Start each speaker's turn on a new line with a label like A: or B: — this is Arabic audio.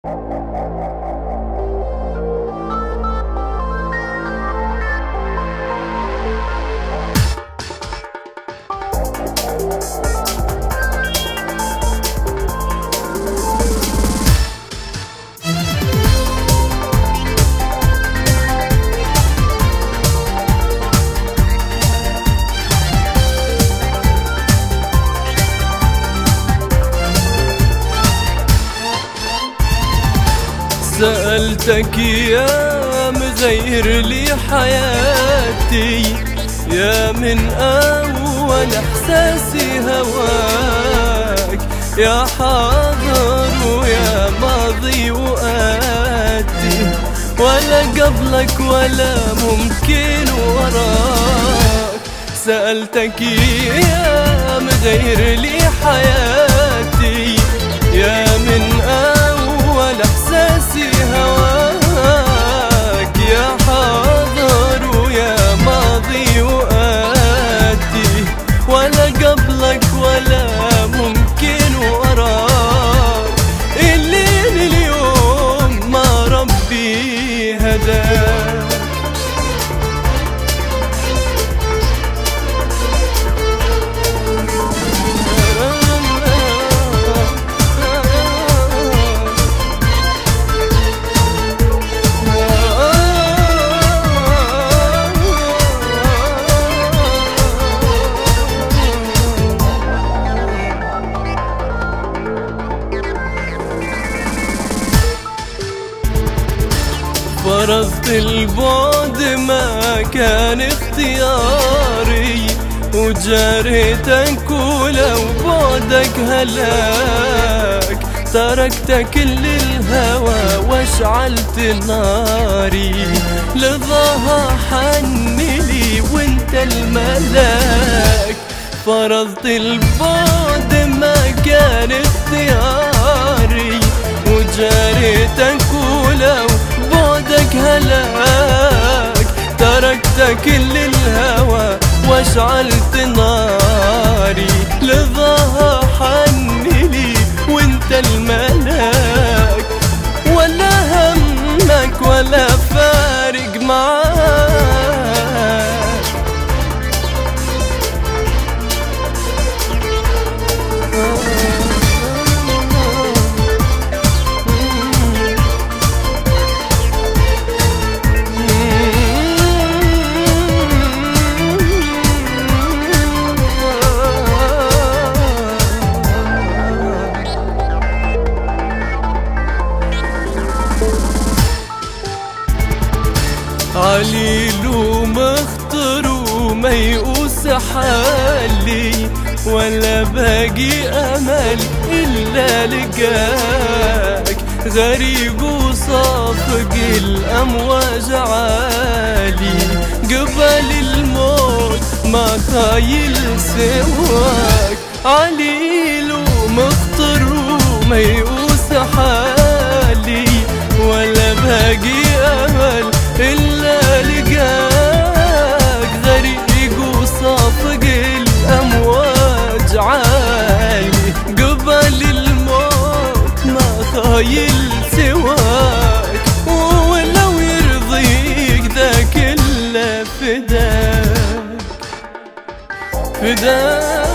A: سألتك يا مغير لي حياتي، يا من أول إحساسي هواك، يا حاضر ويا ماضي وآتي، ولا قبلك ولا ممكن وراك. سألتك يا مغير لي حياتي، يا من أول إحساسي هواك، يا حاضر ويا ماضي وآتي، ولا قبلك ولا ممكن وراك. الليل اليوم ما ربي هداك. فرضت البعد ما كان اختياري، وجاريتك ولو بعدك هلاك. تركت كل الهوى واشعلت ناري، لظاها حنلي وانت الملاك. فرضت البعد ما كان اختياري، وجاريتك ولو بعدك هلاك. تركت كل الهوى واشعلت ناري، لظاها حنلي وانت الملاك. ولا همك ولا فارق معاك. عليل ومخطر وميؤوس حالي، ولا باقي أمل إلا لقاك. غريق وصافق الأمواج عالي، قبل الموت ما خايل سواك. عليل ومخطر وميؤوس حالي، ولا باقي أمل إلا لقاك. غريق وصافق الأمواج عالي، قبل الموت ما خايل سواك. ولو يرضيك ذا كله فداك فداك.